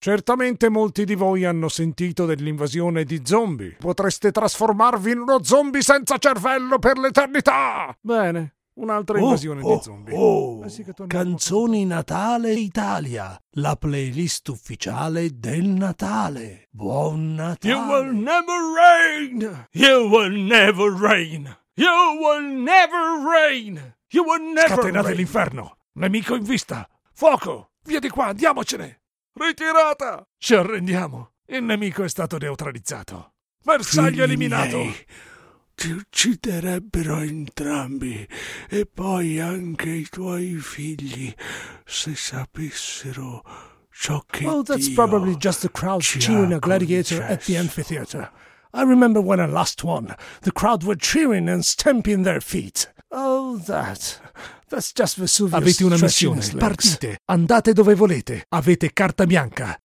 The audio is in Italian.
Certamente molti di voi hanno sentito dell'invasione di zombie. Potreste trasformarvi in uno zombie senza cervello per l'eternità! Bene, un'altra invasione di zombie. Sì, Canzoni Natale Italia, la playlist ufficiale del Natale. Buon Natale! You will never reign! You will never reign! You will never reign! You will never Scatenate reign. L'inferno! Nemico in vista! Fuoco! Via di qua, andiamocene! Ritirata! Ci arrendiamo. Il nemico è stato neutralizzato. Bersaglio eliminato. Miei, ti ucciderebbero entrambi e poi anche i tuoi figli se sapessero ciò che Oh, that's Dio probably just the crowd cheering a gladiator at the amphitheater. I remember when I last won, the crowd were cheering and stamping their feet. Oh, that's just Vesuvius. Avete una missione, partite, andate dove volete, avete carta bianca.